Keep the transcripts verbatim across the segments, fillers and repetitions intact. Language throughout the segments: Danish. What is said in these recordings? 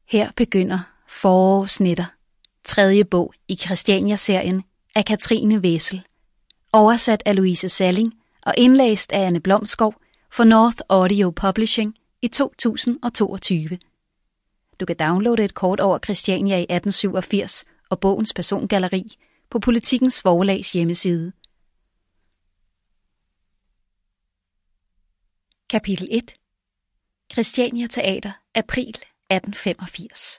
Her begynder Forårsnætter, tredje bog i Christiania-serien af Katrine Wessel, oversat af Louise Salling og indlæst af Anne Blomskov for North Audio Publishing i to tusind og toogtyve. Du kan downloade et kort over Christiania i atten syvogfirs og bogens persongalleri på Politikens Forlags hjemmeside. Kapitel et. Christiania Teater, april atten femogfirs.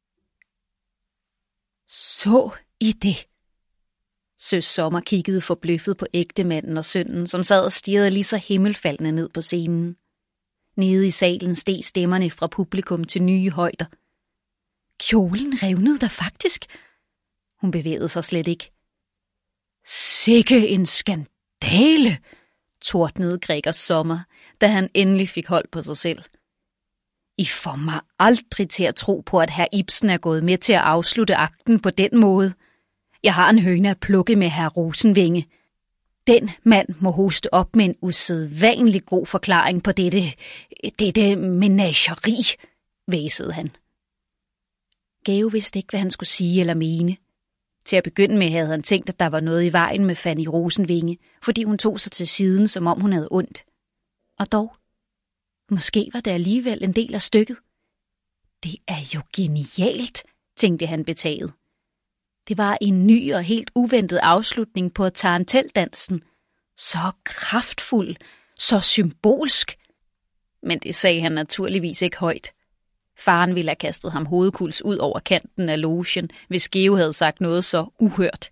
Så I det? Søs Sommer kiggede forbløffet på ægtemanden og sønnen, som sad og stirrede lige så himmelfaldende ned på scenen. Nede i salen steg stemmerne fra publikum til nye højder. Kjolen revnede der faktisk. Hun bevægede sig slet ikke. Sikke en skandale, tordnede Gregers Sommer, da han endelig fik hold på sig selv. I får mig aldrig til at tro på, at herr Ibsen er gået med til at afslutte akten på den måde. Jeg har en høne at plukke med herr Rosenvinge. Den mand må hoste op med en usædvanlig god forklaring på dette, dette menageri, væsede han. Geo vidste ikke, hvad han skulle sige eller mene. Til at begynde med havde han tænkt, at der var noget i vejen med Fanny Rosenvinge, fordi hun tog sig til siden, som om hun havde ondt. Og dog, måske var det alligevel en del af stykket. Det er jo genialt, tænkte han betaget. Det var en ny og helt uventet afslutning på taranteldansen. Så kraftfuld, så symbolsk. Men det sagde han naturligvis ikke højt. Faren ville have kastet ham hovedkuls ud over kanten af logen, hvis Geo havde sagt noget så uhørt.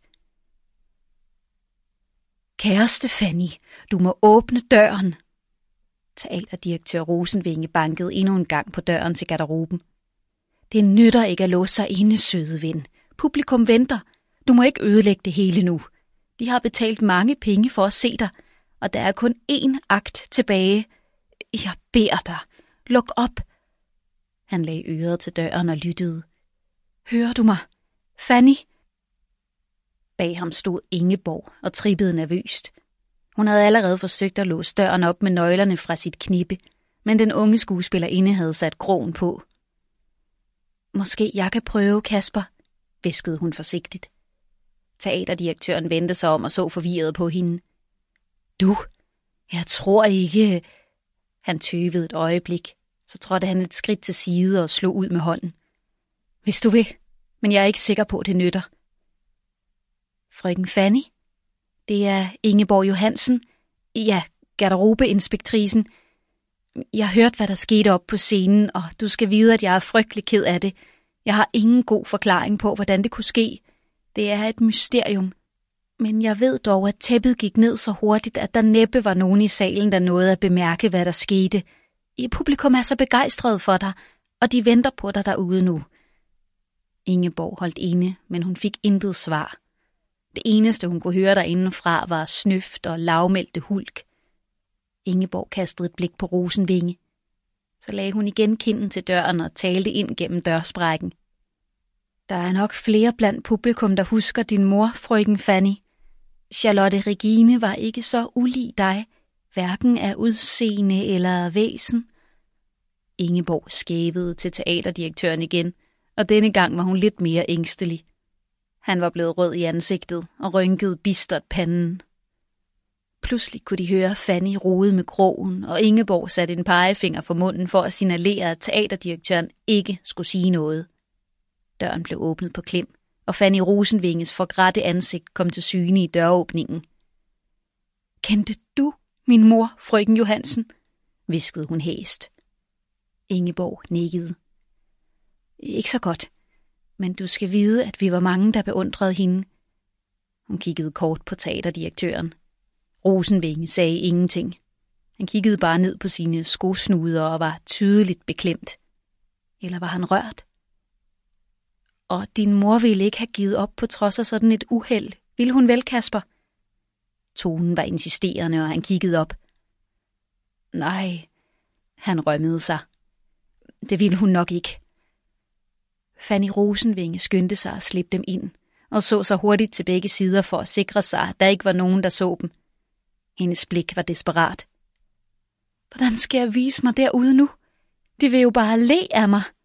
Kæreste Fanny, du må åbne døren. Teaterdirektør Rosenvinge bankede endnu en gang på døren til garderoben. Det nytter ikke at låse sig inde, søde ven. Publikum venter. Du må ikke ødelægge det hele nu. De har betalt mange penge for at se dig, og der er kun én akt tilbage. Jeg beder dig. Luk op. Han lagde øret til døren og lyttede. Hører du mig? Fanny? Bag ham stod Ingeborg og trippede nervøst. Hun havde allerede forsøgt at låse døren op med nøglerne fra sit knippe, men den unge skuespillerinde havde sat krogen på. Måske jeg kan prøve, Kasper, hviskede hun forsigtigt. Teaterdirektøren vendte sig om og så forvirret på hende. Du? Jeg tror ikke... Han tøvede et øjeblik. Så trådte han et skridt til side og slog ud med hånden. Hvis du vil, men jeg er ikke sikker på, at det nytter. Frøken Fanny? Det er Ingeborg Johansen. Ja, garderobeinspektrisen. Jeg hørte, hvad der skete op på scenen, og du skal vide, at jeg er frygtelig ked af det. Jeg har ingen god forklaring på, hvordan det kunne ske. Det er et mysterium. Men jeg ved dog, at tæppet gik ned så hurtigt, at der næppe var nogen i salen, der nåede at bemærke, hvad der skete. Publikum er så begejstret for dig, og de venter på dig derude nu. Ingeborg holdt inde, men hun fik intet svar. Det eneste, hun kunne høre derindefra, var snøft og lavmælte hulk. Ingeborg kastede et blik på Rosenvinge. Så lagde hun igen kinden til døren og talte ind gennem dørsprækken. Der er nok flere blandt publikum, der husker din mor, frøken Fanny. Charlotte Regine var ikke så ulig dig, hverken af udseende eller væsen. Ingeborg skævede til teaterdirektøren igen, og denne gang var hun lidt mere ængstelig. Han var blevet rød i ansigtet og rynkede bistert panden. Pludselig kunne de høre Fanny rode med krogen, og Ingeborg satte en pegefinger for munden for at signalere, at teaterdirektøren ikke skulle sige noget. Døren blev åbnet på klem, og Fanny Rosenvinges forgrætte ansigt kom til syne i døråbningen. Kendte du min mor, frøken Johansen? Hviskede hun hæst. Ingeborg nikkede. Ikke så godt, men du skal vide, at vi var mange, der beundrede hende. Hun kiggede kort på teaterdirektøren. Rosenvinge sagde ingenting. Han kiggede bare ned på sine skosnuder og var tydeligt beklemt. Eller var han rørt? Og din mor ville ikke have givet op på trods af sådan et uheld. Ville hun vel, Kasper? Tonen var insisterende, og han kiggede op. Nej, han rømmede sig. Det ville hun nok ikke. Fanny Rosenvinge skyndte sig at slippe dem ind, og så sig hurtigt til begge sider for at sikre sig, at der ikke var nogen, der så dem. Hendes blik var desperat. Hvordan skal jeg vise mig derude nu? De vil jo bare le af mig.